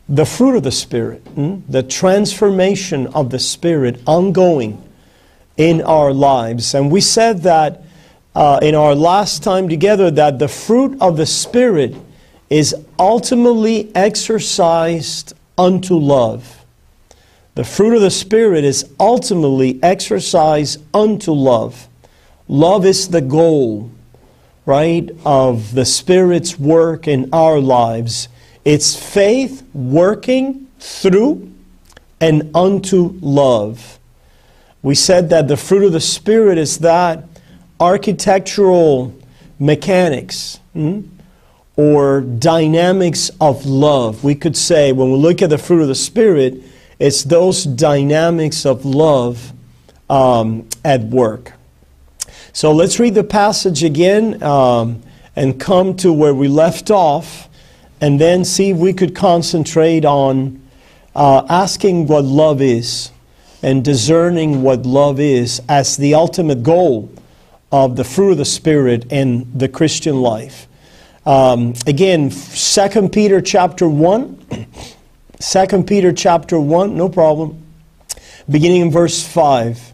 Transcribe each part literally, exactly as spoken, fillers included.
the fruit of the Spirit, hmm? the transformation of the Spirit ongoing in our lives. And we said that uh, in our last time together that the fruit of the Spirit is ultimately exercised unto love. The fruit of the Spirit is ultimately exercised unto love. Love is the goal, right, of the Spirit's work in our lives. It's faith working through and unto love. We said that the fruit of the Spirit is that architectural mechanics, hmm, or dynamics of love. We could say, when we look at the fruit of the Spirit, it's those dynamics of love um, at work. So let's read the passage again um, and come to where we left off, and then see if we could concentrate on uh, asking what love is and discerning what love is as the ultimate goal of the fruit of the Spirit in the Christian life. Um, again, Second Peter chapter one. Second Peter chapter one, no problem. Beginning in verse five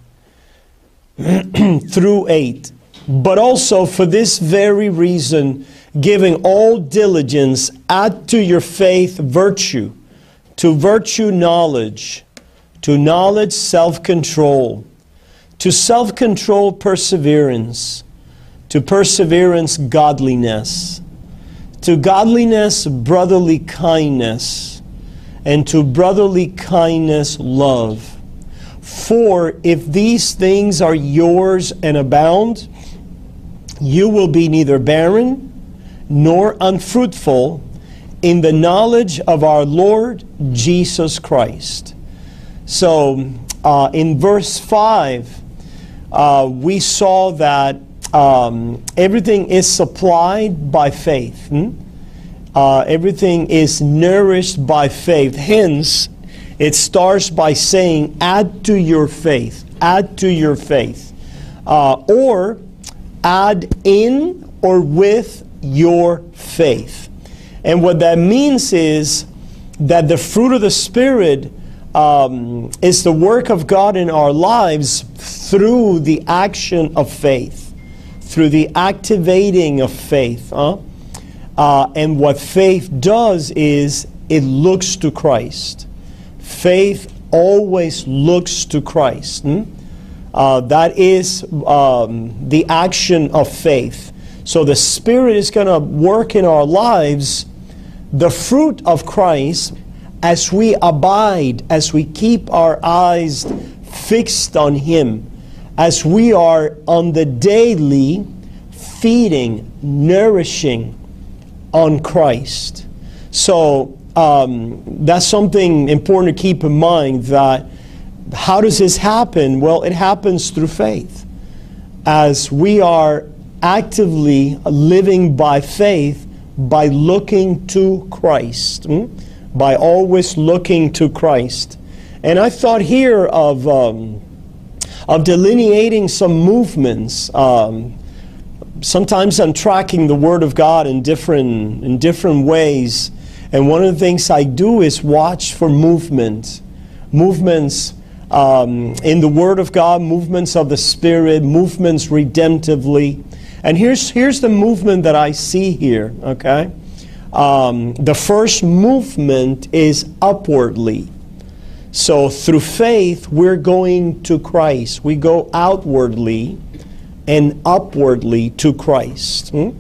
through eight. But also for this very reason, giving all diligence, add to your faith virtue, to virtue knowledge, to knowledge self-control, to self-control perseverance, to perseverance godliness, to godliness brotherly kindness, and to brotherly kindness love. For if these things are yours and abound, you will be neither barren nor unfruitful in the knowledge of our Lord Jesus Christ. So, uh, in verse five, uh, we saw that um, everything is supplied by faith. Hmm? Uh, everything is nourished by faith. Hence, it starts by saying, add to your faith. Add to your faith. Uh, or add in or with your faith. And what that means is that the fruit of the Spirit um, is the work of God in our lives through the action of faith, through the activating of faith. Huh? Uh, and what faith does is it looks to Christ. Faith always looks to Christ. Hmm? Uh, that is um, the action of faith. So the Spirit is going to work in our lives the fruit of Christ as we abide, as we keep our eyes fixed on Him, as we are on the daily feeding, nourishing on Christ. So um, that's something important to keep in mind, that how does this happen? Well, it happens through faith. As we are actively living by faith, by looking to Christ, hmm? by always looking to Christ. And I thought here of um, of delineating some movements. Um, sometimes I'm tracking the Word of God in different in different ways, and one of the things I do is watch for movement, movements um, in the Word of God, movements of the Spirit, movements redemptively. And here's, here's the movement that I see here, okay? Um, the first movement is upwardly. So through faith, we're going to Christ. We go outwardly and upwardly to Christ. Hmm?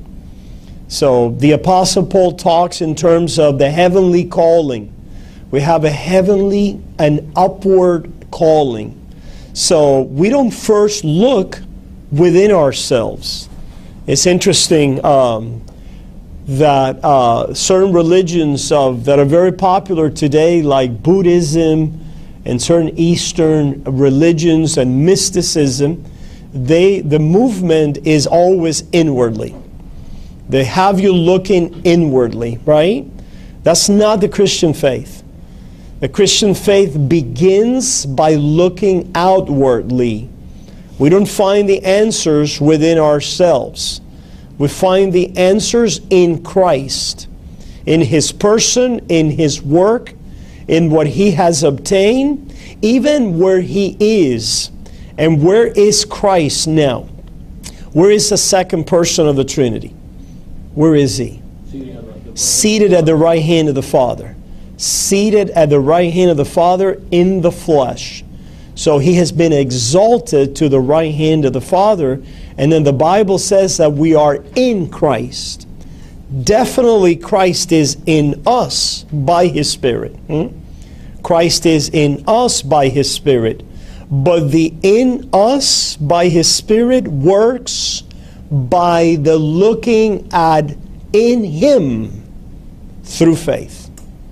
So the Apostle Paul talks in terms of the heavenly calling. We have a heavenly and upward calling. So we don't first look within ourselves. It's interesting um, that uh, certain religions of, that are very popular today, like Buddhism and certain Eastern religions and mysticism, they the movement is always inwardly. They have you looking inwardly, right? That's not the Christian faith. The Christian faith begins by looking outwardly. We don't find the answers within ourselves. We find the answers in Christ, in His person, in His work, in what He has obtained, even where He is. And where is Christ now? Where is the second person of the Trinity? Where is He? Seated at the right hand of the Father. Seated at the right hand of the Father in the flesh. So He has been exalted to the right hand of the Father. And then the Bible says that we are in Christ. Definitely Christ is in us by His Spirit. Hmm? Christ is in us by His Spirit. But the in us by His Spirit works by the looking at in Him through faith.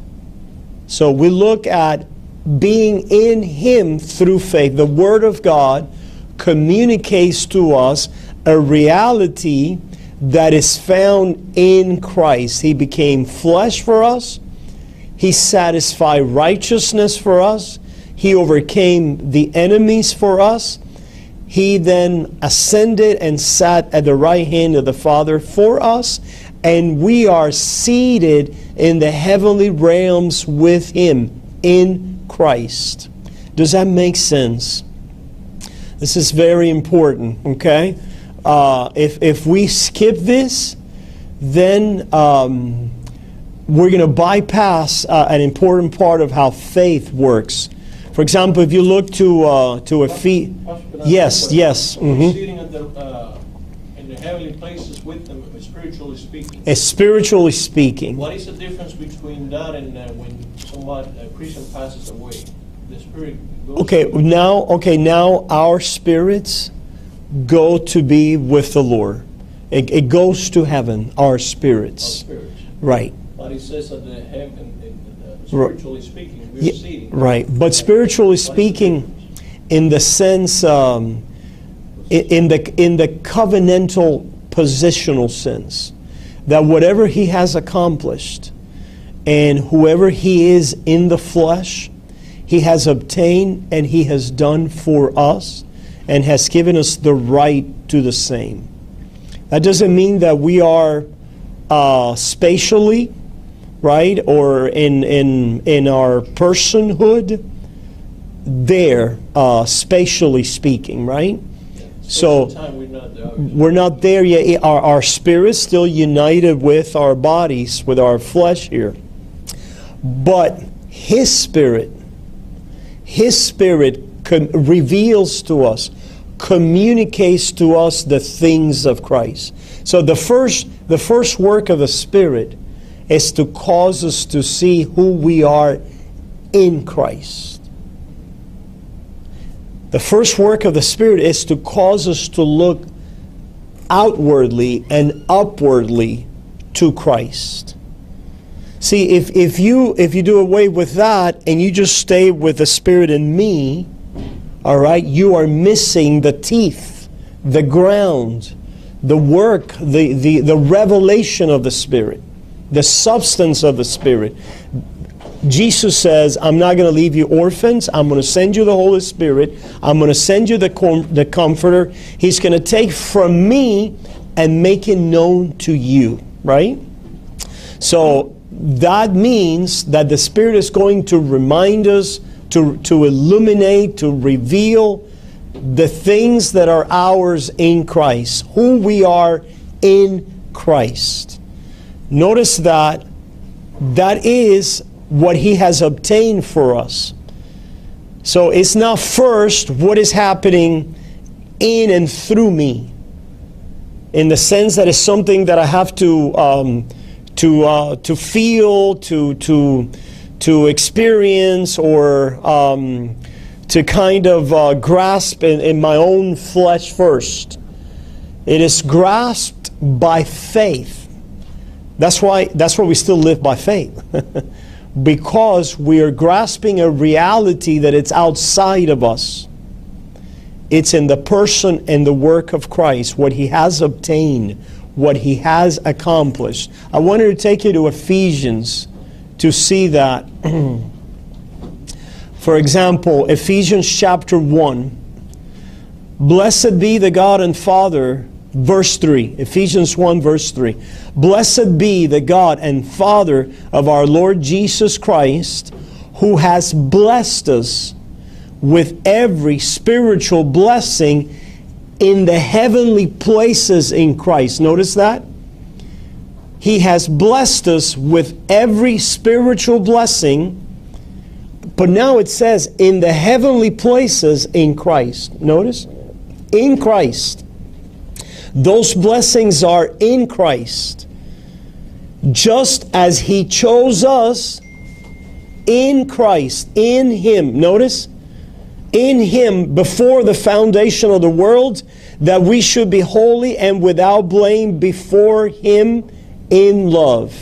So we look at being in Him through faith. The Word of God communicates to us a reality that is found in Christ. He became flesh for us. He satisfied righteousness for us. He overcame the enemies for us. He then ascended and sat at the right hand of the Father for us. And we are seated in the heavenly realms with Him in Christ. Does that make sense? This is very important, okay? Uh, if, if we skip this, then um, we're going to bypass uh, an important part of how faith works. For example, if you look to uh, to a feet, yes, yes, mm-hmm. Sitting at the, uh, in the heavenly places with them, spiritually speaking. As spiritually speaking. What is the difference between that and uh, when someone a Christian passes away? The spirit goes. Okay, now, okay, now our spirits go to be with the Lord. It, it goes to heaven. Our spirits. Our spirits. Right. But it says that the heaven, uh, spiritually speaking, we're yeah, seated. Right, but spiritually speaking, in the sense, um, in, in the in the covenantal positional sense, that whatever He has accomplished, and whoever He is in the flesh, He has obtained and He has done for us, and has given us the right to the same. That doesn't mean that we are uh, spatially, right, or in in in our personhood there, uh, spatially speaking, right? Yeah. So time we're not there. we're not there yet. Our our spirit's still united with our bodies, with our flesh here, but His Spirit, His Spirit com- reveals to us, communicates to us the things of Christ. So the first the first work of the Spirit is to cause us to see who we are in Christ. The first work of the Spirit is to cause us to look outwardly and upwardly to Christ. See, if, if you if you do away with that and you just stay with the Spirit in me, all right, you are missing the teeth, the ground, the work, the, the, the revelation of the Spirit, the substance of the Spirit. Jesus says, I'm not going to leave you orphans. I'm going to send you the Holy Spirit. I'm going to send you the, com- the Comforter. He's going to take from me and make it known to you, right? So that means that the Spirit is going to remind us, to, to illuminate, to reveal the things that are ours in Christ, who we are in Christ. Notice that that is what He has obtained for us. So it's not first what is happening in and through me, in the sense that it's something that I have to um, to uh, to feel, to to to experience, or um, to kind of uh, grasp in, in my own flesh first. It is grasped by faith. That's why that's why we still live by faith. Because we are grasping a reality that it's outside of us. It's in the person and the work of Christ, what He has obtained, what He has accomplished. I wanted to take you to Ephesians to see that. For example, Ephesians chapter one. Blessed be the God and Father, verse three. Ephesians one, verse three. Blessed be the God and Father of our Lord Jesus Christ, who has blessed us with every spiritual blessing in the heavenly places in Christ. Notice that? He has blessed us with every spiritual blessing, but now it says in the heavenly places in Christ. Notice? In Christ. Those blessings are in Christ. Just as He chose us in Christ, in Him. Notice? In Him before the foundation of the world, that we should be holy and without blame before Him in love.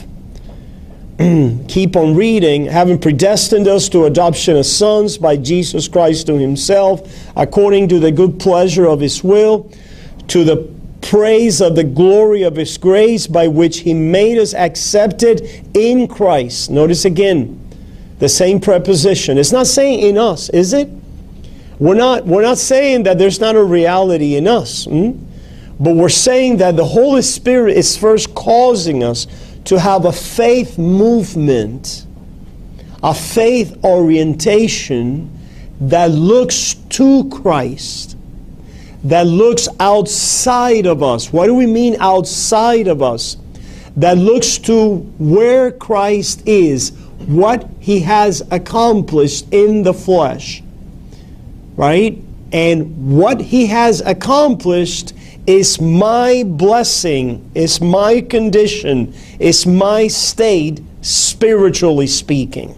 Keep on reading. Having predestined us to adoption as sons by Jesus Christ to Himself, according to the good pleasure of His will, to the praise of the glory of His grace, by which He made us accepted in Christ. Notice again, the same preposition. It's not saying in us, is it? We're not, we're not saying that there's not a reality in us. Hmm? But we're saying that the Holy Spirit is first causing us to have a faith movement, a faith orientation that looks to Christ, that looks outside of us. What do we mean outside of us? That looks to where Christ is, what He has accomplished in the flesh. Right? And what He has accomplished is my blessing, is my condition, is my state, spiritually speaking.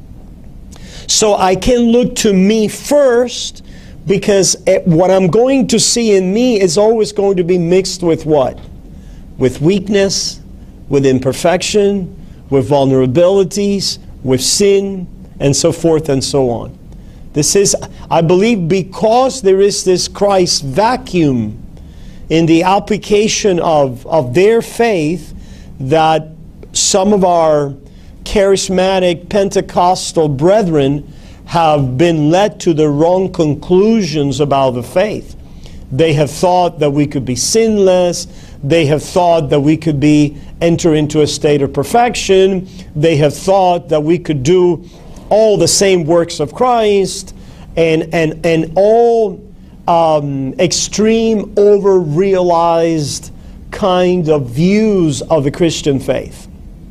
So I can look to me first, because what I'm going to see in me is always going to be mixed with what? With weakness, with imperfection, with vulnerabilities, with sin, and so forth and so on. This is, I believe, because there is this Christ vacuum in the application of, of their faith, that some of our charismatic Pentecostal brethren have been led to the wrong conclusions about the faith. They have thought that we could be sinless. They have thought that we could be enter into a state of perfection. They have thought that we could do all the same works of Christ, and and and all um, extreme, over-realized kind of views of the Christian faith.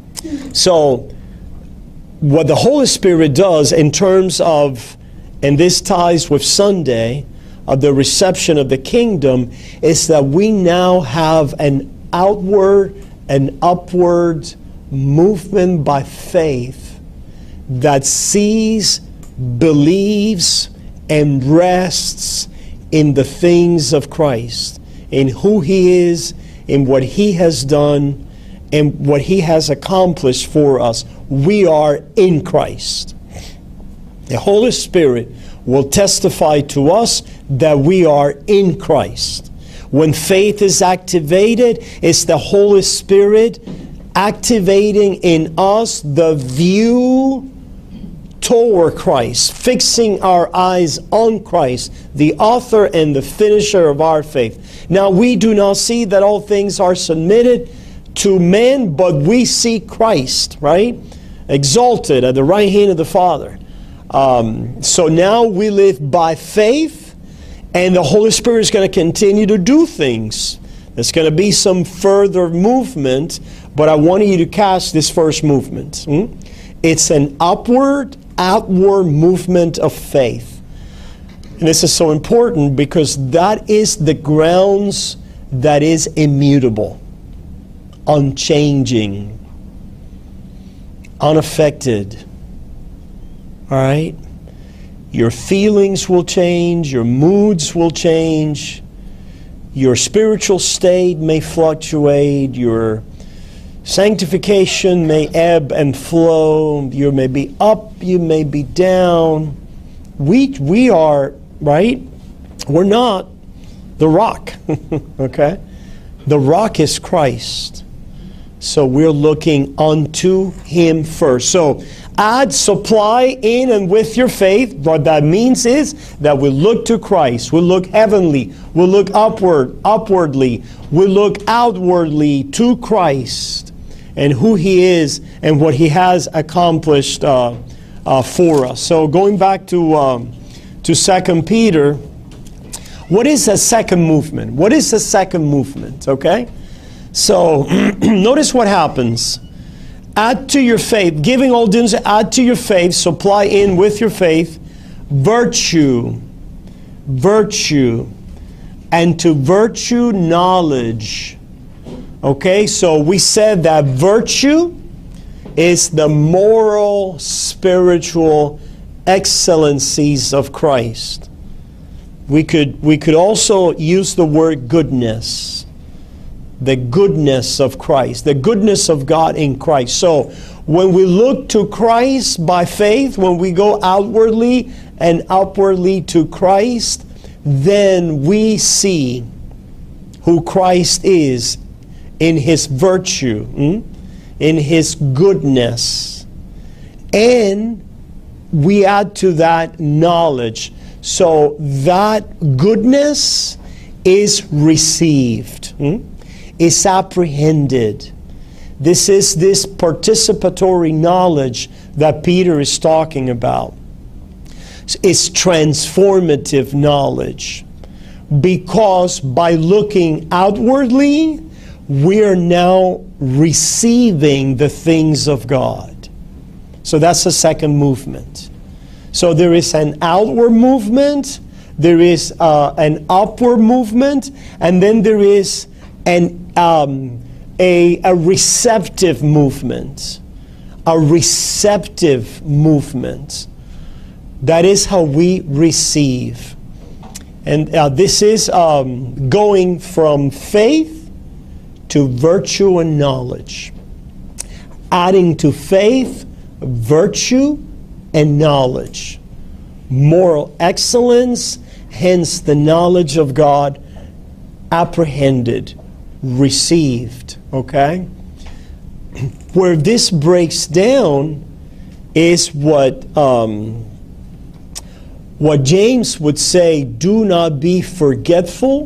So, what the Holy Spirit does in terms of, and this ties with Sunday, of the reception of the kingdom, is that we now have an outward and upward movement by faith that sees, believes, and rests in the things of Christ, in who He is, in what He has done, and what He has accomplished for us. We are in Christ. The Holy Spirit will testify to us that we are in Christ. When faith is activated, it's the Holy Spirit activating in us the view toward Christ, fixing our eyes on Christ, the author and the finisher of our faith. Now, we do not see that all things are submitted to men, but we see Christ, right? Exalted at the right hand of the Father. Um, so now we live by faith, and the Holy Spirit is going to continue to do things. There's going to be some further movement, but I want you to catch this first movement. Hmm? It's an upward, outward movement of faith. And this is so important because that is the grounds that is immutable, unchanging, unaffected. All right? Your feelings will change, your moods will change, your spiritual state may fluctuate, your sanctification may ebb and flow, you may be up, you may be down. We, we are, right? We're not the rock, okay? The rock is Christ. So we're looking unto Him first. So add supply in and with your faith. What that means is that we look to Christ. We look heavenly. We look upward, upwardly. We look outwardly to Christ and who He is and what He has accomplished uh, uh, for us. So going back to um, to Second Peter, what is a second movement? What is a second movement? Okay, so notice what happens. Add to your faith, giving all diligence, add to your faith, supply in with your faith, virtue, virtue, and to virtue knowledge. Okay, so we said that virtue is the moral, spiritual excellencies of Christ. We could, we could also use the word goodness. The goodness of Christ. The goodness of God in Christ. So when we look to Christ by faith, when we go outwardly and upwardly to Christ, then we see who Christ is in His virtue, hmm? in His goodness. And we add to that knowledge. So that goodness is received, hmm? is apprehended. This is this participatory knowledge that Peter is talking about. It's transformative knowledge. Because by looking outwardly, we're now receiving the things of God. So that's the second movement. So there is an outward movement, there is uh, an upward movement, and then there is an, um, a, a receptive movement. A receptive movement. That is how we receive. And uh, this is um, going from faith to virtue and knowledge. Adding to faith, virtue, and knowledge. Moral excellence, hence the knowledge of God, apprehended, received. Okay? Where this breaks down is what um, what James would say, do not be forgetful,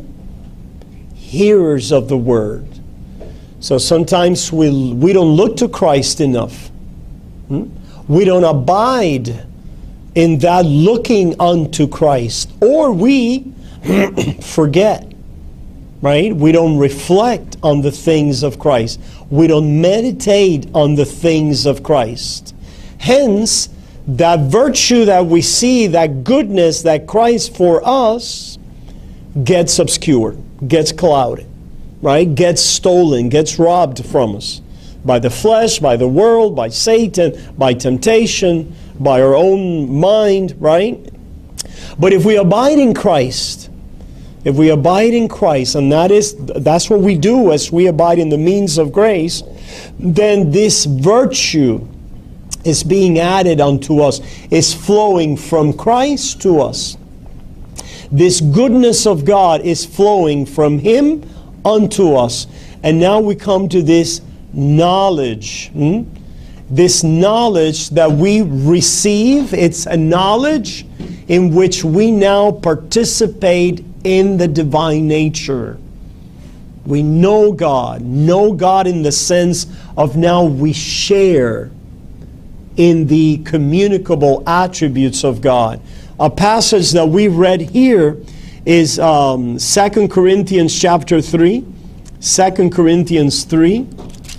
hearers of the word. So sometimes we, we don't look to Christ enough. Hmm? We don't abide in that looking unto Christ. Or we forget, right? We don't reflect on the things of Christ. We don't meditate on the things of Christ. Hence, that virtue that we see, that goodness that Christ for us, gets obscured, gets clouded, right? Gets stolen, gets robbed from us. By the flesh, by the world, by Satan, by temptation, by our own mind, right? But if we abide in Christ, if we abide in Christ, and that is that's what we do as we abide in the means of grace, then this virtue is being added unto us, is flowing from Christ to us. This goodness of God is flowing from Him unto us. And now we come to this knowledge. Hmm? This knowledge that we receive, it's a knowledge in which we now participate in the divine nature. We know God. Know God in the sense of now we share in the communicable attributes of God. A passage that we read here is um, Second Corinthians chapter three. Second Corinthians three.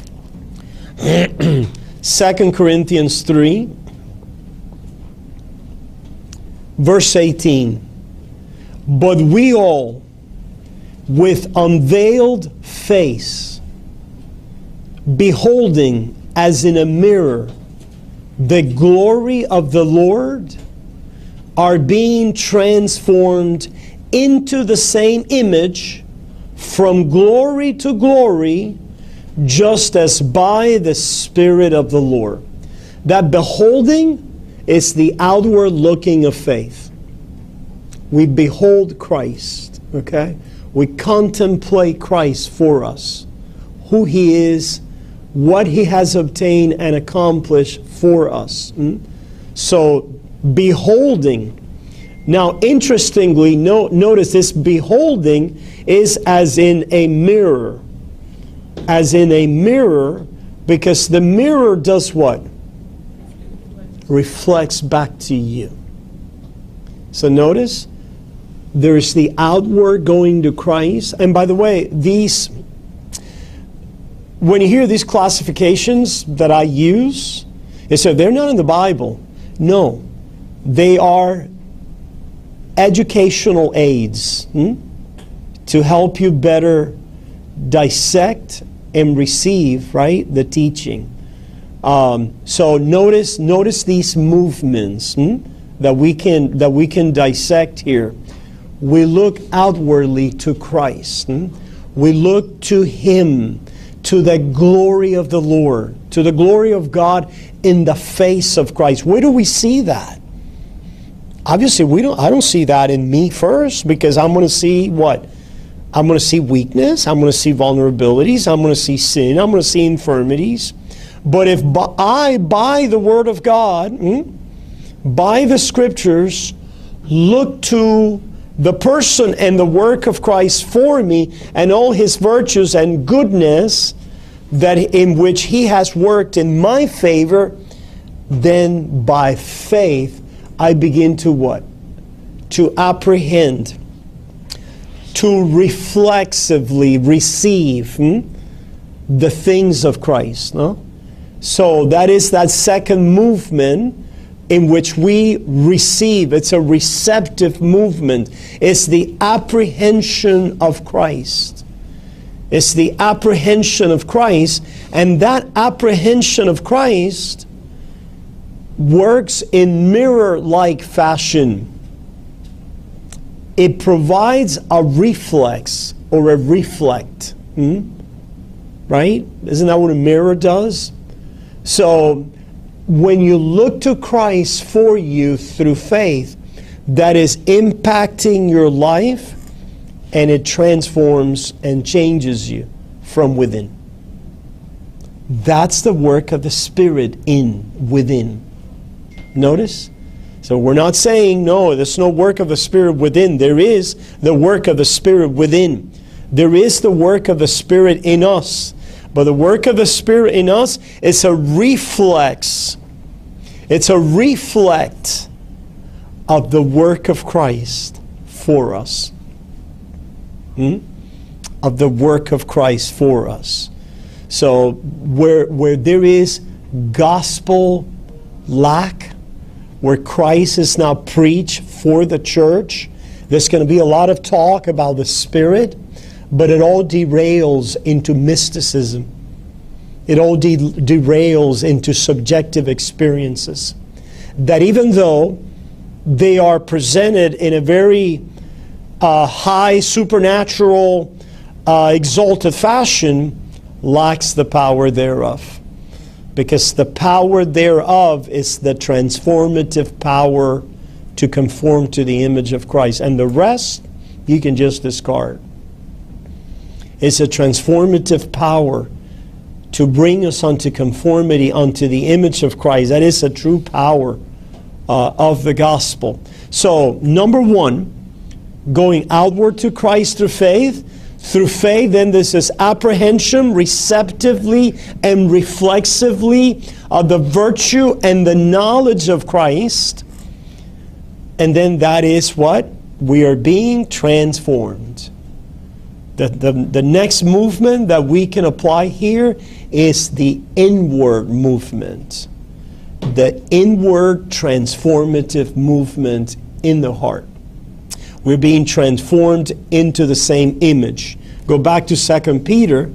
Second Corinthians three. Verse eighteen. But we all, with unveiled face, beholding as in a mirror the glory of the Lord, are being transformed into the same image from glory to glory, just as by the Spirit of the Lord. That beholding is the outward looking of faith. We behold Christ, okay? We contemplate Christ for us, who He is, what He has obtained and accomplished for us. Mm? So, beholding. Now, interestingly, no, notice this beholding is as in a mirror. As in a mirror, because the mirror does what? reflects back to you. So notice, there's the outward going to Christ. And by the way, these, when you hear these classifications that I use, it's so they're not in the Bible. No, they are educational aids hmm, to help you better dissect and receive, right, the teaching. Um, so notice, notice these movements hmm, that we can that we can dissect here. We look outwardly to Christ. Hmm? We look to Him, to the glory of the Lord, to the glory of God in the face of Christ. Where do we see that? Obviously, we don't. I don't see that in me first, because I'm going to see what? I'm going to see weakness. I'm going to see vulnerabilities. I'm going to see sin. I'm going to see infirmities. But if I, by the Word of God, hmm, by the Scriptures, look to the person and the work of Christ for me and all His virtues and goodness that in which He has worked in my favor, then by faith I begin to what? To apprehend, to reflexively receive hmm, the things of Christ. No? So that is that second movement in which we receive. It's a receptive movement. It's the apprehension of Christ. It's the apprehension of Christ, and that apprehension of Christ works in mirror-like fashion. It provides a reflex or a reflect. Hmm? Right? Isn't that what a mirror does? So, when you look to Christ for you through faith, that is impacting your life, and it transforms and changes you from within. That's the work of the Spirit in, within. Notice? So we're not saying, no, there's no work of the Spirit within. There is the work of the Spirit within. There is the work of the Spirit in us. But the work of the Spirit in us is a reflex. It's a reflect of the work of Christ for us. Hmm? Of the work of Christ for us. So where, where there is gospel lack, where Christ is now preached for the church, there's going to be a lot of talk about the Spirit, but it all derails into mysticism. It all de derails into subjective experiences. That even though they are presented in a very uh, high, supernatural, uh, exalted fashion, lacks the power thereof. Because the power thereof is the transformative power to conform to the image of Christ. And the rest, you can just discard. It's a transformative power to bring us unto conformity unto the image of Christ. That is a true power uh, of the gospel. So, number one, going outward to Christ through faith. Through faith, then this is apprehension, receptively and reflexively of the virtue and the knowledge of Christ. And then that is what? We are being transformed. The, the, the next movement that we can apply here is the inward movement. The inward transformative movement in the heart. We're being transformed into the same image. Go back to Second Peter.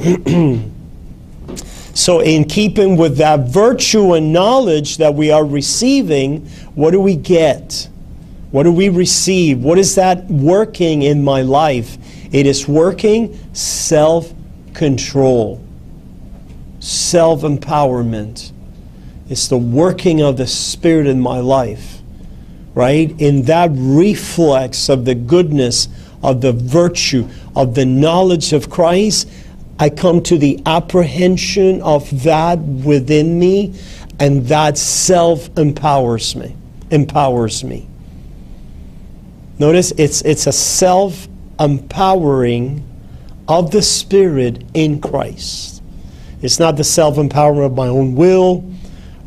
So in keeping with that virtue and knowledge that we are receiving, what do we get? What do we receive? What is that working in my life? It is working self-control, self-empowerment. It's the working of the Spirit in my life. Right? In that reflex of the goodness, of the virtue, of the knowledge of Christ, I come to the apprehension of that within me, and that self-empowers me. Empowers me. Notice it's, it's a self-empowering of the Spirit in Christ. It's not the self-empowerment of my own will,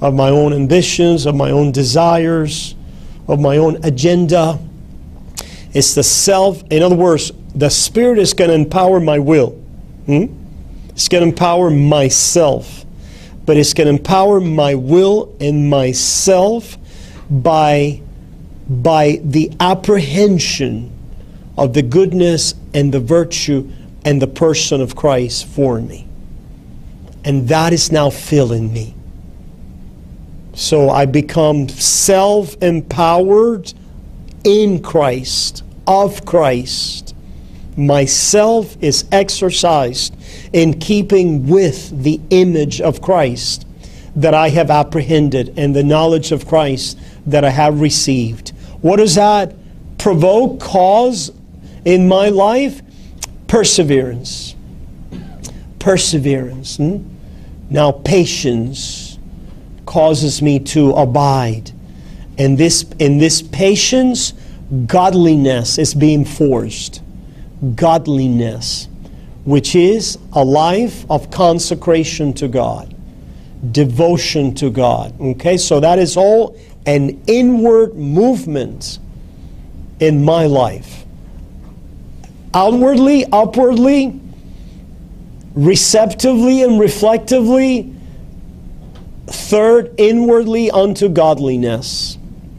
of my own ambitions, of my own desires, of my own agenda. It's the self. In other words, the Spirit is going to empower my will. Hmm? It's going to empower myself. But it's going to empower my will and myself by, by the apprehension of the goodness and the virtue and the person of Christ for me. And that is now filling me. So I become self-empowered in Christ, of Christ. Myself is exercised in keeping with the image of Christ that I have apprehended and the knowledge of Christ that I have received. What does that provoke, cause in my life? Perseverance. Perseverance. Hmm? Now patience causes me to abide. And this, in this patience, godliness is being forced. Godliness, which is a life of consecration to God, devotion to God. Okay, so that is all an inward movement in my life. Outwardly, upwardly, receptively and reflectively. Third, inwardly unto godliness.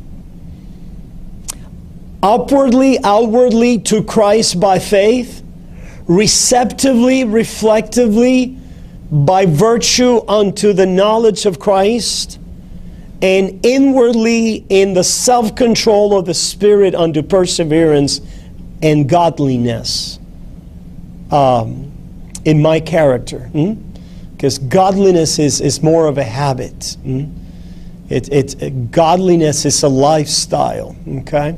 Upwardly, outwardly to Christ by faith. Receptively, reflectively, by virtue unto the knowledge of Christ. And inwardly in the self-control of the Spirit unto perseverance and godliness. Um, in my character. Hmm? Because godliness is, is more of a habit. Hmm? It, it, godliness is a lifestyle. Okay?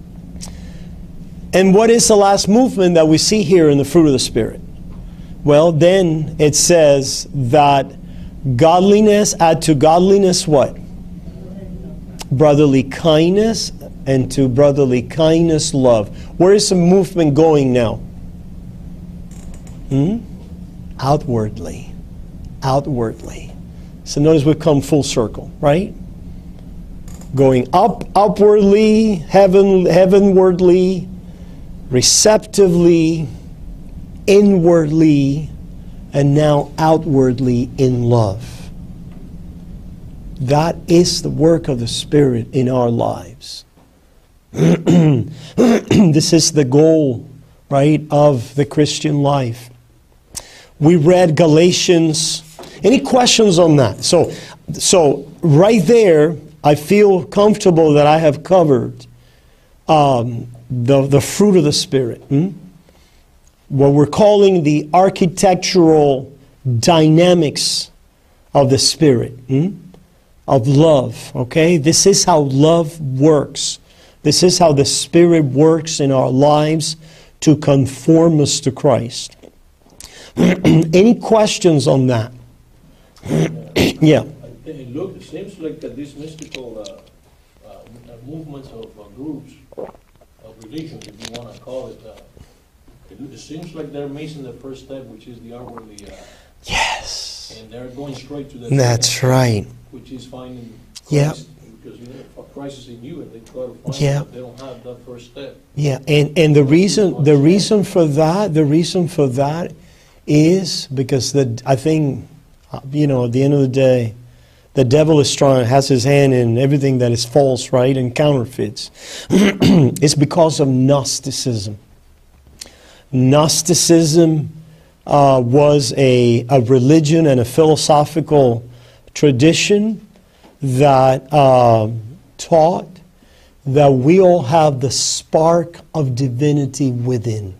And what is the last movement that we see here in the fruit of the Spirit? Well, then it says that godliness, add to godliness what? Brotherly kindness, and to brotherly kindness, love. Where is the movement going now? Hmm? Outwardly. Outwardly. So notice we've come full circle, right? Going up, upwardly, heaven, heavenwardly, receptively, inwardly, and now outwardly in love. That is the work of the Spirit in our lives. This is the goal, right, of the Christian life. We read Galatians. Any questions on that? So, so right there, I feel comfortable that I have covered um, the, the fruit of the Spirit. Hmm? What we're calling the architectural dynamics of the Spirit. Hmm? Of love, okay? This is how love works. This is how the Spirit works in our lives to conform us to Christ. Any questions on that? Yeah. It, look, it seems like that these mystical uh, uh, movements of uh, groups, of religions, if you want to call it, uh, it, it seems like they're missing the first step, which is the outwardly. Uh, yes. And they're going straight to the. That's second, right. Which is finding Christ, yeah. Because you know, Christ is in you, and they try to find yeah. it, they don't have that first step. Yeah, and and the reason the reason for that the reason for that is because the I think you know at the end of the day, the devil is trying has his hand in everything that is false, right, and counterfeits. It's because of Gnosticism. Gnosticism uh, was a a religion and a philosophical tradition that uh, taught that we all have the spark of divinity within.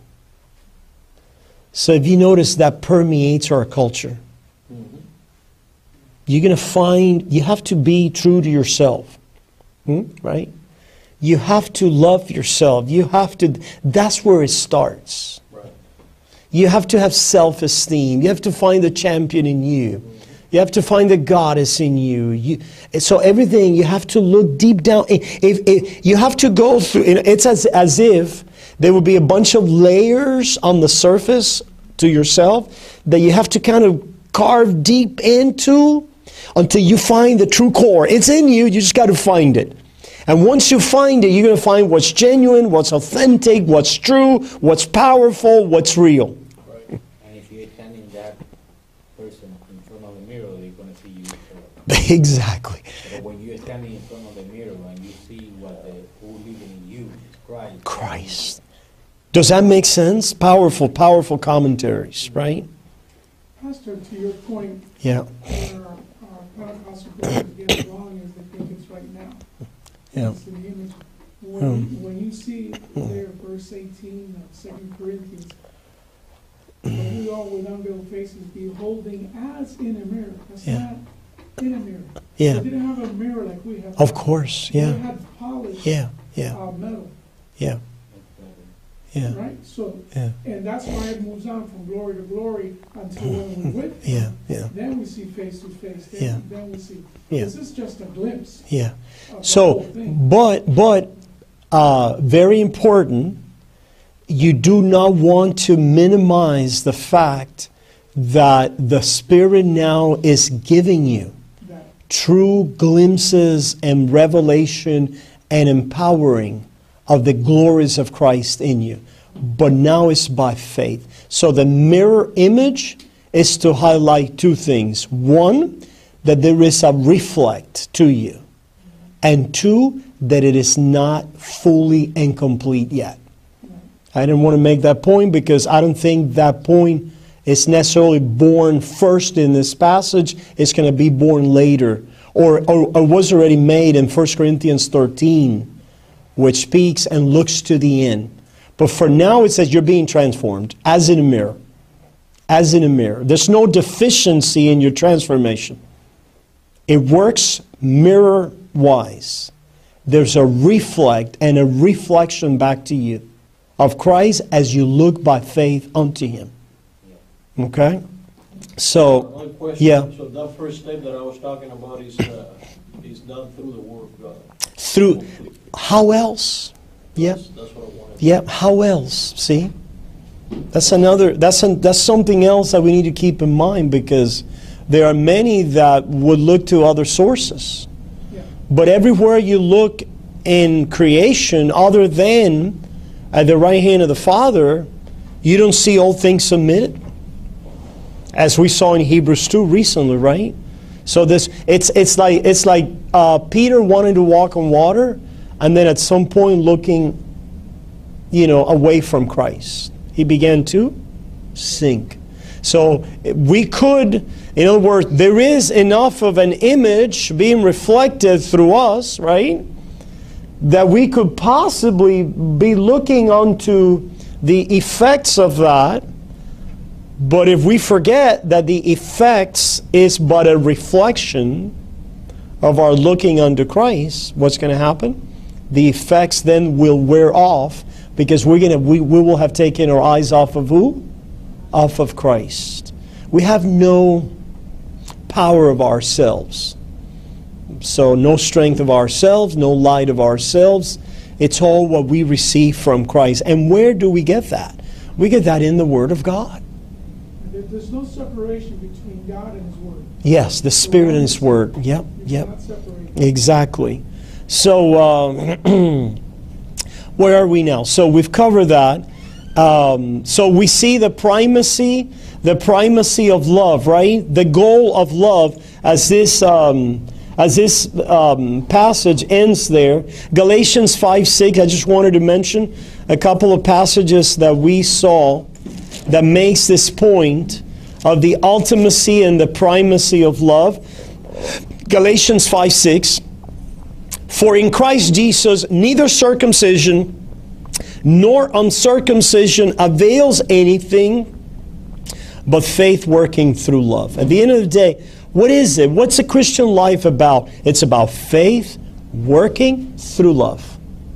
So if you notice, that permeates our culture. Mm-hmm. You're going to find, you have to be true to yourself, hmm? right? You have to love yourself. You have to, that's where it starts. Right. You have to have self-esteem. You have to find the champion in you. Mm-hmm. You have to find the goddess in you. you. So everything, you have to look deep down. If, if you have to go through, it's as, as if there would be a bunch of layers on the surface to yourself that you have to kind of carve deep into. until you find the true core. It's in you, you just got to find it. And once you find it, you're going to find what's genuine, what's authentic, what's true, what's powerful, what's real. Right. And if you're standing that person in front of the mirror, they're going to see you. Exactly. But when you're standing in front of the mirror and you see what the who living in you is Christ. Christ. Does that make sense? Powerful, powerful commentaries, right? Pastor, to your point, Yeah. where our, our Pentecostal Christians get it wrong is they think it's right now. Yeah. It's an image. When, Hmm. when you see there, verse eighteen of Second Corinthians, but we all with unveiled faces beholding as in a mirror. That's Yeah. not in a mirror. Yeah. They didn't have a mirror like we have. Of course, They yeah. had polished Yeah, yeah, uh, metal, yeah, yeah, right? So, yeah, and that's why it moves on from glory to glory until when we're with yeah, Him. yeah, Then we see face to face. Then, Yeah. then we see. Yeah. This is just a glimpse yeah. of the So, whole thing. but, but, uh, very important, you do not want to minimize the fact that the Spirit now is giving you That, true glimpses and revelation and empowering of the glories of Christ in you. But now it's by faith. So the mirror image is to highlight two things. One, that there is a reflect to you. And two, that it is not fully and complete yet. I didn't want to make that point because I don't think that point is necessarily born first in this passage. It's going to be born later. Or, or, or was already made in First Corinthians thirteen, which speaks and looks to the end. But for now it says you're being transformed as in a mirror. As in a mirror. There's no deficiency in your transformation. It works mirror-wise. There's a reflect and a reflection back to you of Christ as you look by faith unto Him. Okay? So, Another question. yeah. So that first step that I was talking about is, uh, is done through the Word of God. through, how else? Yeah. That's, that's what I wanted. Yeah, how else? See? That's another, that's, an, that's something else that we need to keep in mind because there are many that would look to other sources. yeah. But everywhere you look in creation, other than at the right hand of the Father, you don't see all things submitted. As we saw in Hebrews two recently, right? So this, it's it's like it's like uh, Peter wanting to walk on water, and then at some point looking, you know, away from Christ, he began to sink. So we could, in other words, there is enough of an image being reflected through us, right? That we could possibly be looking onto the effects of that. But if we forget that the effects is but a reflection of our looking unto Christ, what's going to happen? The effects then will wear off because we're gonna we, we will have taken our eyes off of who? Off of Christ. We have no power of ourselves. So no strength of ourselves, no light of ourselves. It's all what we receive from Christ. And where do we get that? We get that in the Word of God. There- There's no separation between God and His Word. Yes, the Spirit and His Word. Yep, It's yep. not separated. Exactly. So, uh, where are we now? So we've covered that. Um, so we see the primacy, the primacy of love, right? The goal of love, as this um, as this um, passage ends there. Galatians five six. I just wanted to mention a couple of passages that we saw that makes this point of the ultimacy and the primacy of love. Galatians five six. For in Christ Jesus neither circumcision nor uncircumcision avails anything, but faith working through love. At the end of the day, what is it? What's a Christian life about? It's about faith working through love.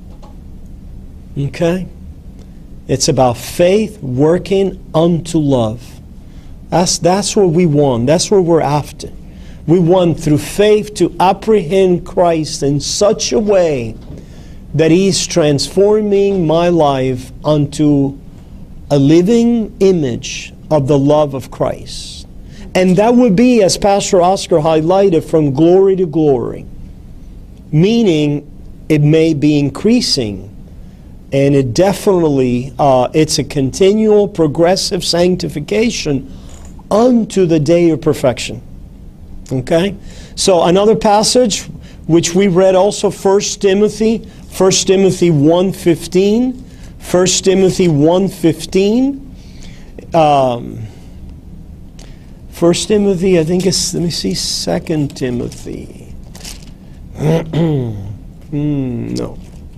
Okay? It's about faith working unto love. That's, that's what we want. That's what we're after. We want through faith to apprehend Christ in such a way that He's transforming my life unto a living image of the love of Christ. And that would be, as Pastor Oscar highlighted, from glory to glory. Meaning, it may be increasing. And it definitely, uh, it's a continual progressive sanctification unto the day of perfection. Okay? So another passage, which we read also, First Timothy, First Timothy one fifteen. First Timothy one fifteen. Um, First Timothy, I think it's, let me see, Second Timothy. mm, no.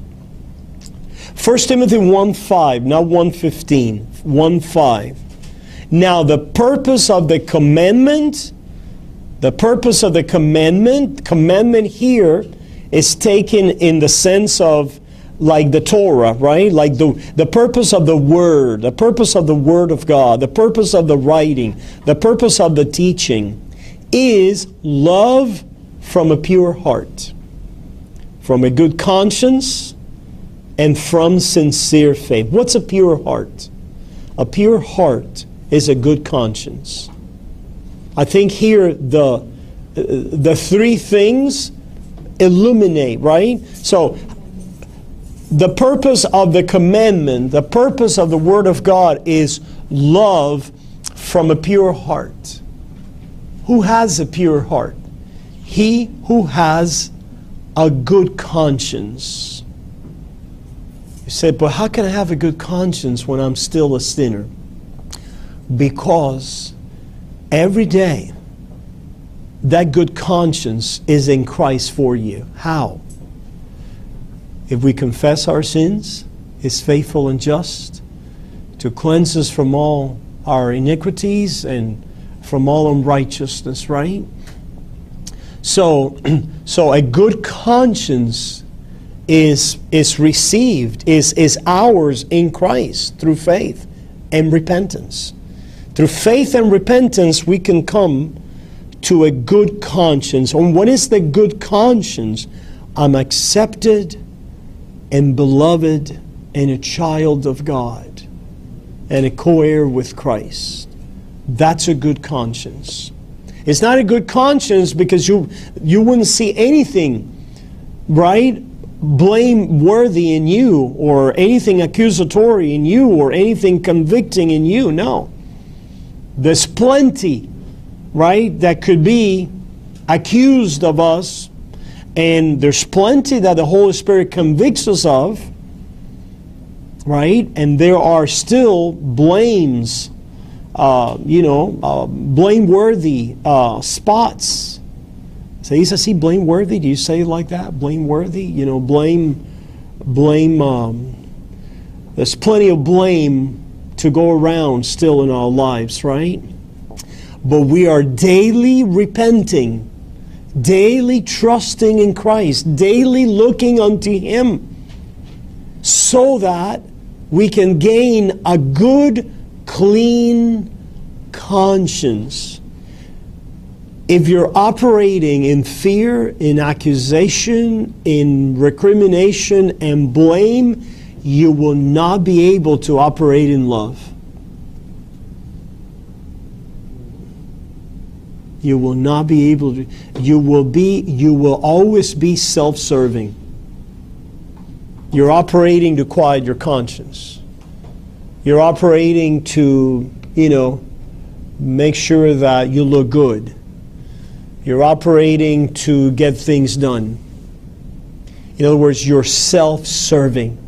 First Timothy one five, not one fifteen, one five. Now the purpose of the commandment, the purpose of the commandment, commandment here is taken in the sense of like the Torah, right? Like the, the purpose of the Word, the purpose of the Word of God, the purpose of the writing, the purpose of the teaching is love from a pure heart, from a good conscience, and from sincere faith. What's a pure heart? A pure heart is a good conscience. I think here the, the three things illuminate, right? So, the purpose of the commandment, the purpose of the Word of God is love from a pure heart. Who has a pure heart? He who has a good conscience. You said, but how can I have a good conscience when I'm still a sinner? Because every day that good conscience is in Christ for you. How? If we confess our sins, He is faithful and just to cleanse us from all our iniquities and from all unrighteousness, right? So, so a good conscience is, is received, is, is ours in Christ through faith and repentance. Through faith and repentance, we can come to a good conscience. And what is the good conscience? I'm accepted and beloved and a child of God and a co-heir with Christ. That's a good conscience. It's not a good conscience because you you wouldn't see anything, right, blameworthy in you or anything accusatory in you or anything convicting in you. No. There's plenty, right, that could be accused of us. And there's plenty that the Holy Spirit convicts us of, right? And there are still blames, uh, you know, uh, blameworthy uh, spots. So you say, blameworthy? Do you say it like that? Blameworthy? You know, blame, blame. Um, there's plenty of blame to go around still in our lives, right? But we are daily repenting, daily trusting in Christ, daily looking unto Him, so that we can gain a good, clean conscience. If you're operating in fear, in accusation, in recrimination and blame, you will not be able to operate in love. You will not be able to. You will be. You will always be self-serving. You're operating to quiet your conscience. You're operating to, you know, make sure that you look good. You're operating to get things done. In other words, you're self-serving.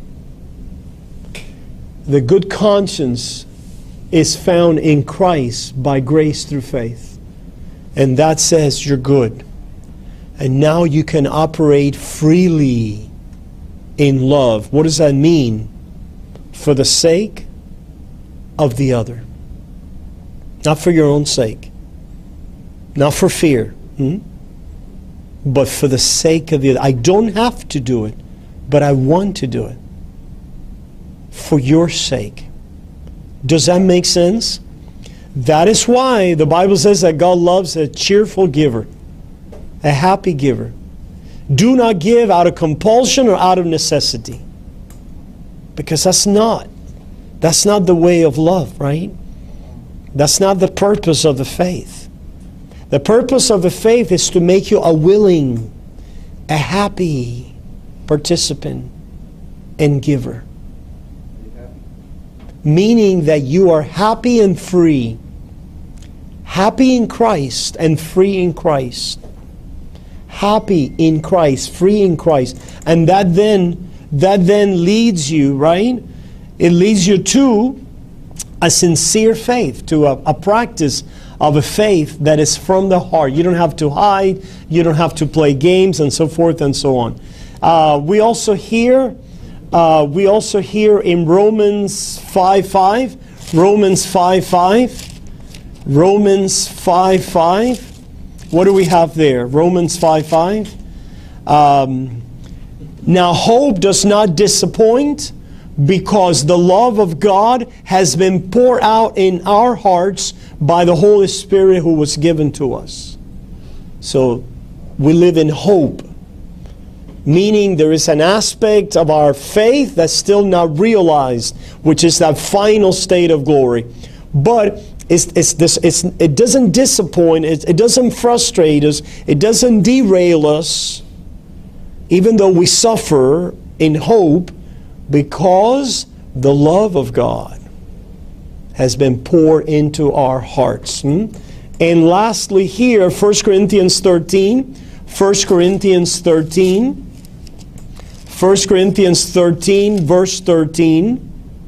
The good conscience is found in Christ by grace through faith. And that says you're good. And now you can operate freely in love. What does that mean? For the sake of the other. Not for your own sake. Not for fear. Hmm? But for the sake of the other. I don't have to do it, but I want to do it. For your sake. Does that make sense? That is why the Bible says that God loves a cheerful giver, a happy giver. Do not give out of compulsion or out of necessity. Because that's not. That's not the way of love, right? That's not the purpose of the faith. The purpose of the faith is to make you a willing, a happy participant and giver. Meaning that you are happy and free. Happy in Christ and free in Christ. Happy in Christ, free in Christ. And that then, that then leads you, right? It leads you to a sincere faith, to a, a practice of a faith that is from the heart. You don't have to hide, you don't have to play games, and so forth and so on. Uh, we also hear, uh, we also hear in Romans five five, Romans five five, Romans five five. What do we have there? Romans five five. Um, now hope does not disappoint, because the love of God has been poured out in our hearts by the Holy Spirit who was given to us. So we live in hope, meaning there is an aspect of our faith that's still not realized, which is that final state of glory. But it's, it's this, it's, it doesn't disappoint, it, it doesn't frustrate us, it doesn't derail us, even though we suffer in hope, because the love of God has been poured into our hearts. Hmm? And lastly here, First Corinthians thirteen. First Corinthians thirteen. First Corinthians thirteen, verse thirteen.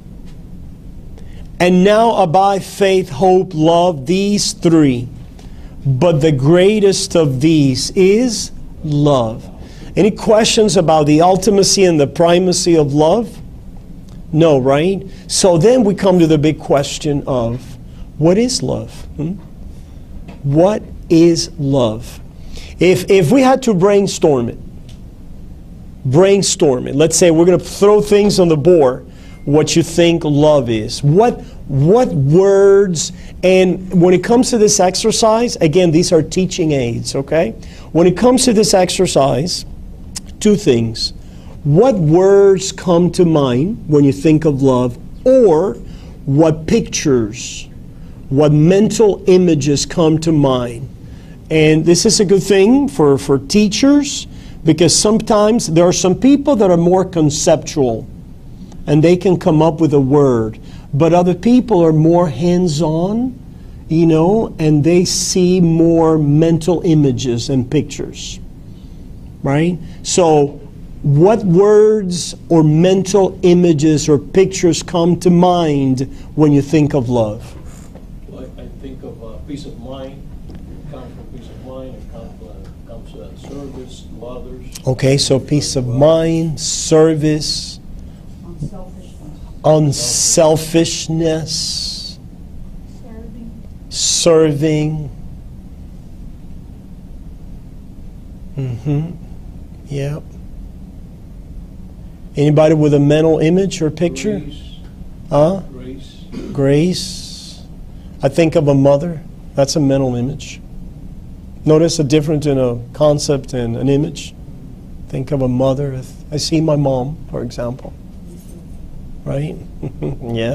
And now abide faith, hope, love, these three. But the greatest of these is love. Any questions about the ultimacy and the primacy of love? No, right? So then we come to the big question of, what is love? Hmm? What is love? If, if we had to brainstorm it, brainstorm it, let's say we're going to throw things on the board, what you think love is. What, what words, and when it comes to this exercise, again, these are teaching aids, okay? When it comes to this exercise, two things. What words come to mind when you think of love, or what pictures, what mental images come to mind? And this is a good thing for, for teachers, because sometimes there are some people that are more conceptual and they can come up with a word, but other people are more hands-on, you know, and they see more mental images and pictures, right? So what words or mental images or pictures come to mind when you think of love? Well, I I think of uh, peace of mind. It comes from peace of mind. It comes, uh, comes uh, service to others. Okay, so peace of mind, service, Unselfishness. unselfishness, Serving. serving. Mm-hmm. Yep. Anybody with a mental image or picture? Grace. Huh? Grace. Grace. I think of a mother. That's a mental image. Notice the difference in a concept and an image. Think of a mother. I see my mom, for example. Right? Yeah.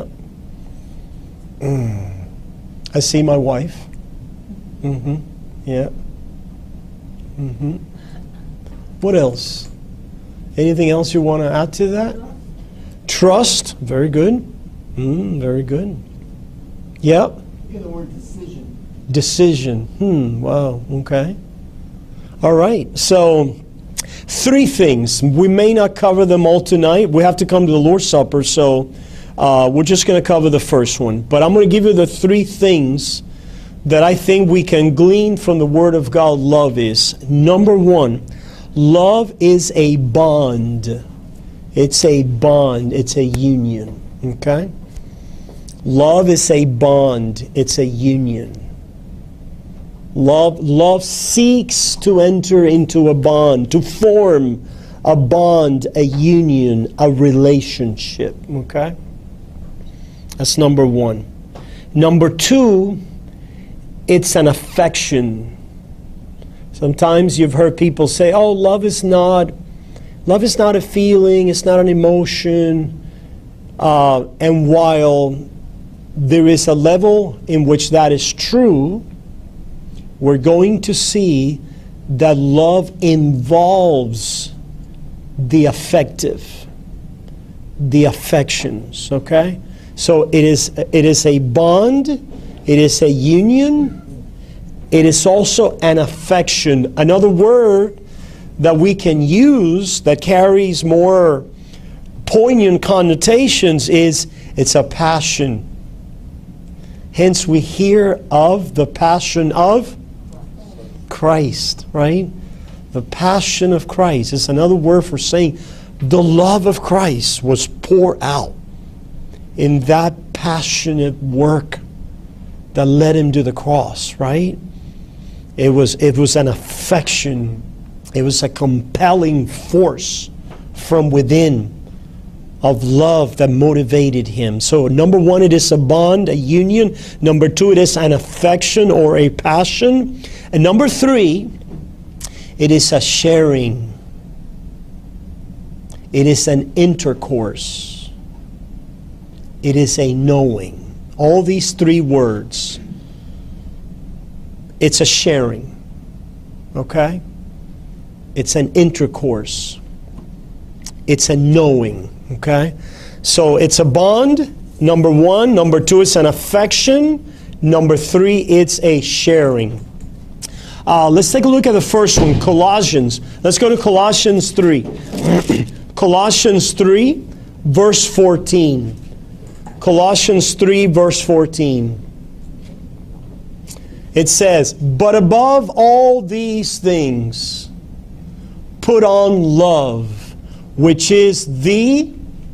Mm. I see my wife. Mm-hmm. Yeah. Mm-hmm. What else? Anything else you want to add to that? Trust. Very good. Mm, very good. Yep. Look at the word decision. Decision. Hmm. Wow. Okay. All right. So, three things. We may not cover them all tonight. We have to come to the Lord's Supper, so uh, we're just going to cover the first one. But I'm going to give you the three things that I think we can glean from the Word of God love is. Number one, love is a bond. It's a bond. It's a union. Okay? Love is a bond. It's a union. Love, love seeks to enter into a bond, to form a bond, a union, a relationship. Okay? That's number one. Number two, it's an affection. Sometimes you've heard people say, oh, love is not, love is not a feeling, it's not an emotion. Uh, and while there is a level in which that is true, we're going to see that love involves the affective, the affections, okay? So it is, it is a bond, it is a union, it is also an affection. Another word that we can use that carries more poignant connotations is it's a passion. Hence we hear of the passion of Christ, right? The passion of Christ is another word for saying the love of Christ was poured out in that passionate work that led him to the cross, right? It was, it was an affection. It was a compelling force from within of love that motivated him. So number one, it is a bond, a union. Number two, it is an affection or a passion. And number three, it is a sharing. It is an intercourse. It is a knowing. All these three words, it's a sharing. Okay? It's an intercourse. It's a knowing. Okay? So it's a bond, number one. Number two, it's an affection. Number three, it's a sharing. Uh, let's take a look at the first one, Colossians. Let's go to Colossians three. Colossians three, verse fourteen. Colossians three, verse fourteen. It says, "But above all these things, put on love, which is the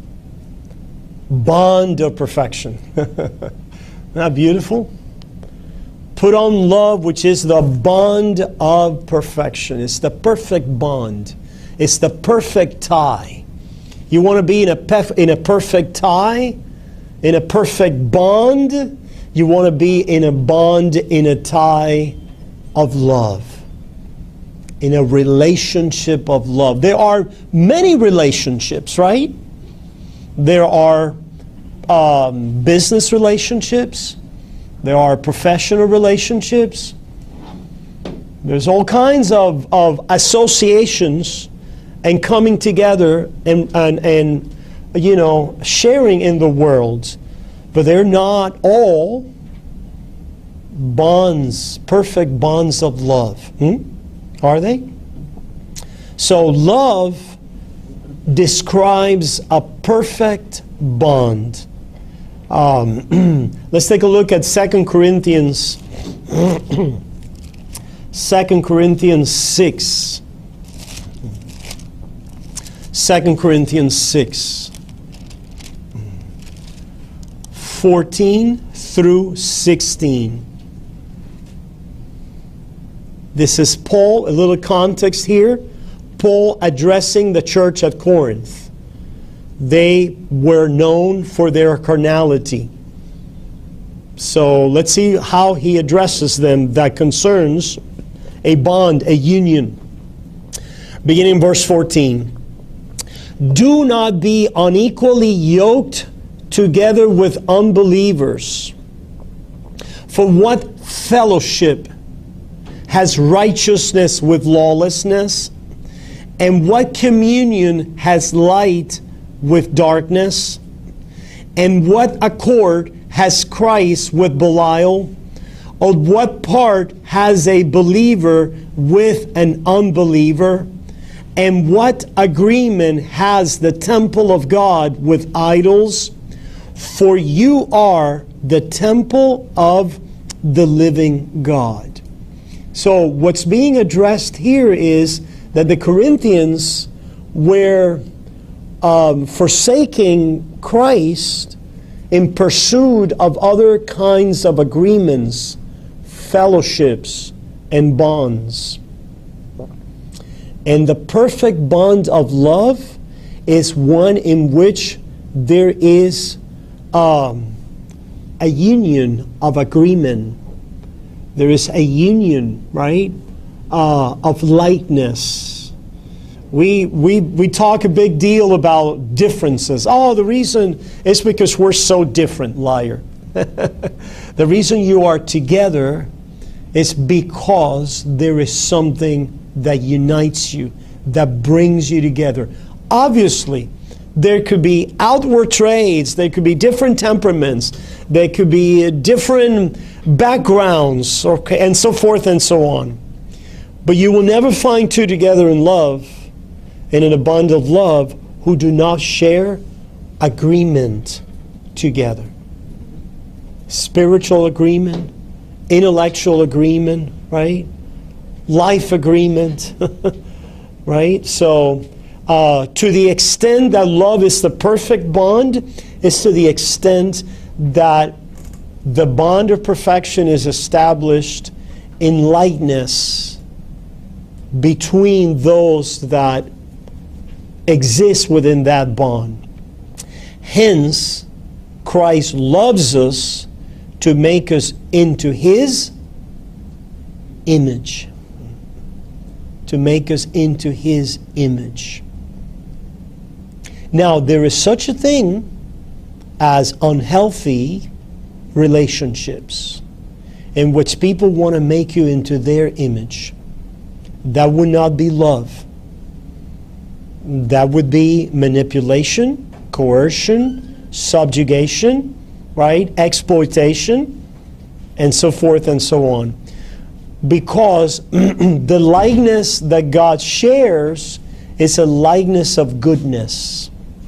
bond of perfection." Isn't that beautiful? Put on love, which is the bond of perfection. It's the perfect bond. It's the perfect tie. You want to be in a, pef- in a perfect tie? In a perfect bond? You want to be in a bond, in a tie of love. In a relationship of love. There are many relationships, right? There are um, business relationships. There are professional relationships. There's all kinds of, of associations and coming together and, and, and, you know, sharing in the world. But they're not all bonds, perfect bonds of love. Hmm? Are they? So love describes a perfect bond. Um, let's take a look at Second Corinthians, Second Corinthians six. Second Corinthians six. fourteen through sixteen. This is Paul, a little context here. Paul addressing the church at Corinth. They were known for their carnality. So let's see how he addresses them that concerns a bond, a union. Beginning verse fourteen. "Do not be unequally yoked together with unbelievers. For what fellowship has righteousness with lawlessness? And what communion has light with darkness? And what accord has Christ with Belial? Or what part has a believer with an unbeliever? And what agreement has the temple of God with idols? For you are the temple of the living God." So what's being addressed here is that the Corinthians were um, forsaking Christ in pursuit of other kinds of agreements, fellowships, and bonds. And the perfect bond of love is one in which there is um, a union of agreement. There is a union, right, uh, of likeness. We, we, we talk a big deal about differences. Oh, the reason is because we're so different, liar. The reason you are together It's because there is something that unites you, that brings you together. Obviously, there could be outward traits, there could be different temperaments, there could be different backgrounds, okay, and so forth and so on. But you will never find two together in love, and in a bond of love, who do not share agreement together. Spiritual agreement, intellectual agreement, right? Life agreement, right? So, uh, to the extent that love is the perfect bond, is to the extent that the bond of perfection is established in likeness between those that exist within that bond. Hence, Christ loves us to make us into His image. To make us into His image. Now, there is such a thing as unhealthy relationships in which people want to make you into their image. That would not be love. That would be manipulation, coercion, subjugation, right? Exploitation, and so forth and so on. Because the likeness that God shares is a likeness of goodness.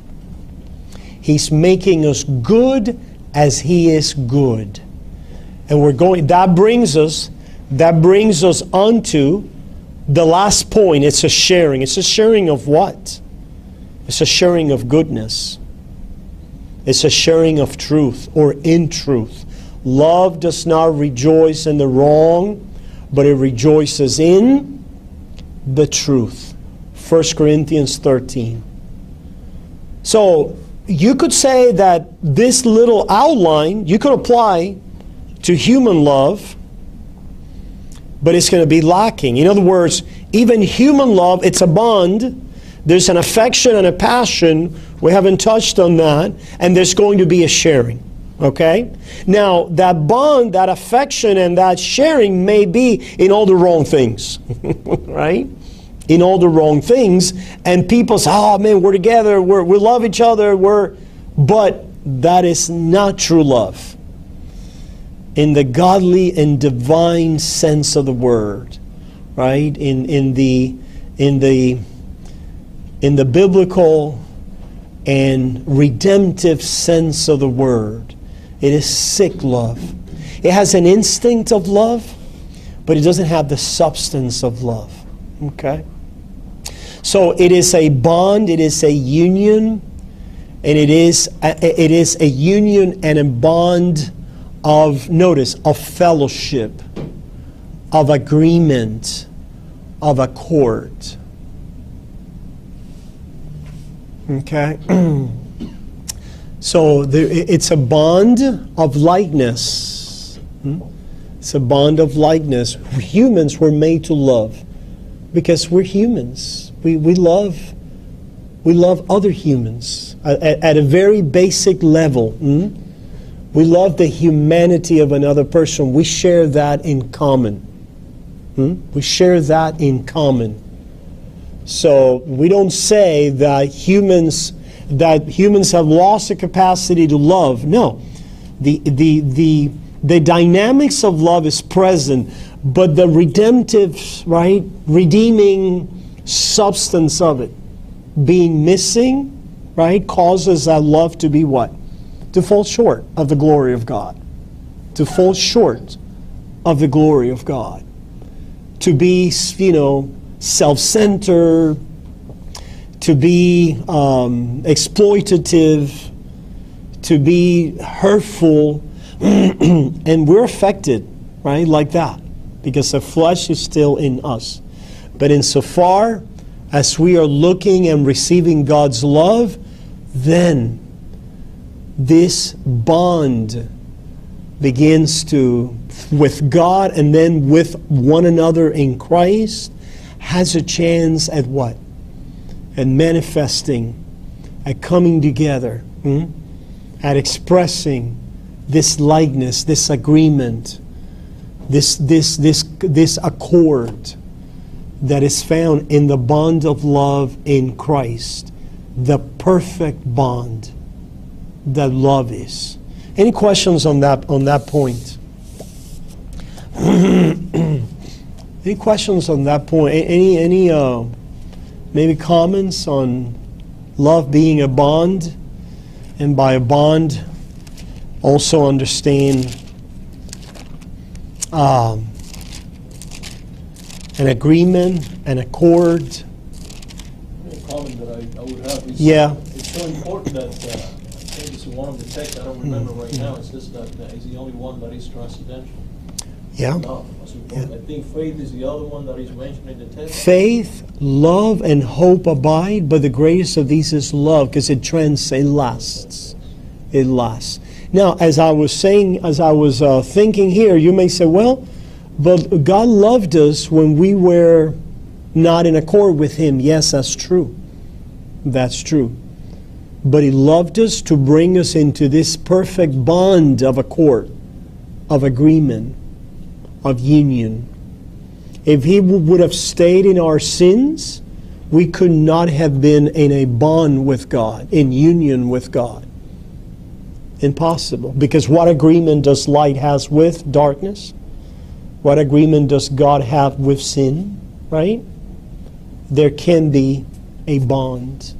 He's making us good as He is good. And we're going, that brings us, that brings us onto the last point. It's a sharing. It's a sharing of what? It's a sharing of goodness. It's a sharing of truth, or in truth. Love does not rejoice in the wrong, but it rejoices in the truth. First Corinthians thirteen. So, you could say that this little outline, you could apply to human love, but it's going to be lacking. In other words, even human love, it's a bond. There's an affection and a passion. We haven't touched on that. And there's going to be a sharing. Okay? Now, that bond, that affection, and that sharing may be in all the wrong things. Right? In all the wrong things. And people say, oh man, we're together, we're, we love each other, we're... But that is not true love. In the godly and divine sense of the word. Right? In, in the... In the In the biblical and redemptive sense of the word, it is sick love. It has an instinct of love, but it doesn't have the substance of love. Okay? So it is a bond, it is a union, and it is a, it is a union and a bond of, notice, of fellowship, of agreement, of accord. Okay? So there, it's a bond of likeness. It's a bond of likeness. Humans were made to love because we're humans. We, we love we love other humans at, at a very basic level. Hmm? We love the humanity of another person. We share that in common. Hmm? We share that in common. So we don't say that humans that humans have lost the capacity to love. No. The the the the dynamics of love is present, but the redemptive, right, redeeming substance of it being missing, right, causes that love to be what? To fall short of the glory of God. To fall short of the glory of God. To be, you know, self-centered, to be um, exploitative, to be hurtful, and we're affected, right, like that, because the flesh is still in us. But insofar as we are looking and receiving God's love, then this bond begins to, with God and then with one another in Christ, has a chance at what? At manifesting, at coming together, hmm? At expressing this likeness, this agreement, this, this, this, this accord that is found in the bond of love in Christ, the perfect bond that love is. Any questions on that on that point? Any questions on that point? Any any uh, maybe comments on love being a bond, and by a bond also understand um, an agreement, an accord. A comment that I, I would have is, Yeah. it's so important that, uh, I think it's one of the texts, I don't remember right now, it says that uh, he's the only one that is transcendental. Yeah. Love was important. I think faith is the other one that is mentioned in the text. Faith, love, and hope abide, but the greatest of these is love, because it trans, it lasts. It lasts. Now, as I was saying, as I was uh, thinking here, you may say, well, but God loved us when we were not in accord with Him. Yes, that's true. That's true. But He loved us to bring us into this perfect bond of accord, of agreement, of union. If He w- would have stayed in our sins, we could not have been in a bond with God, in union with God. Impossible. Because what agreement does light has with darkness? What agreement does God have with sin? Right? There can be a bond.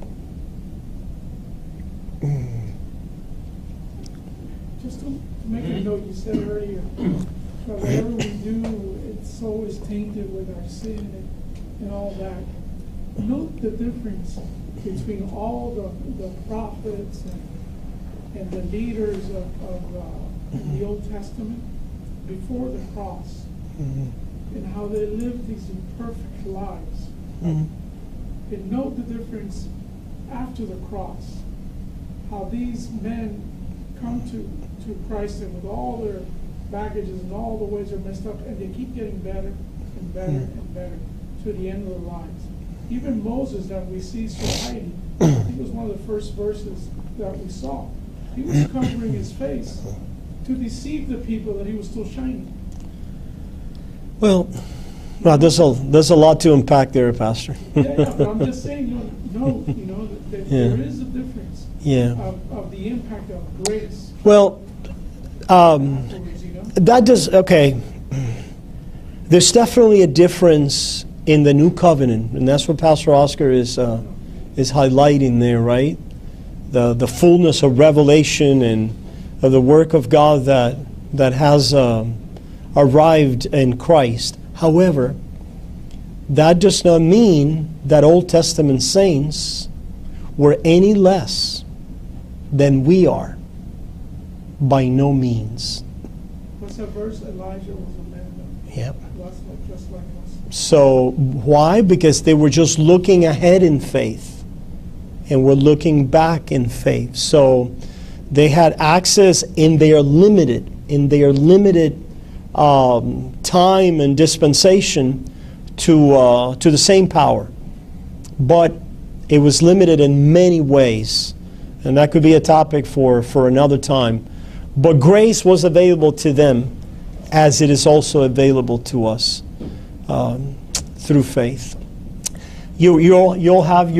Just to make a note, you said earlier, that whatever we do, it's always tainted with our sin and, and all that. Note the difference between all the, the prophets and, and the leaders of, of uh, in the Old Testament before the cross, Mhm. and how they lived these imperfect lives. Mhm. And note the difference after the cross, how these men come to, to Christ, and with all their baggages and all the ways they're messed up, and they keep getting better and better and better to the end of their lives. Even Moses, that we see so highly, I think it was one of the first verses that we saw. He was covering his face to deceive the people that he was still shining. Well, well, there's a there's a lot to unpack there, Pastor. Yeah, yeah, but I'm just saying, you know, no, you know, that, that Yeah. there is a difference Yeah. of, of the impact of grace Well, um, afterwards, you know. that does okay. There's definitely a difference in the new covenant, and that's what Pastor Oscar is uh, is highlighting there, right? The the fullness of revelation and of the work of God that that has um, arrived in Christ. However, that does not mean that Old Testament saints were any less than we are. By no means. What's that verse? Elijah was a man that Yep. was like, just like us. So why? Because they were just looking ahead in faith, and were looking back in faith. So they had access in their limited, in their limited um, time and dispensation to uh, to the same power, but it was limited in many ways, and that could be a topic for for another time. But grace was available to them, as it is also available to us um, through faith. You you'll you'll have your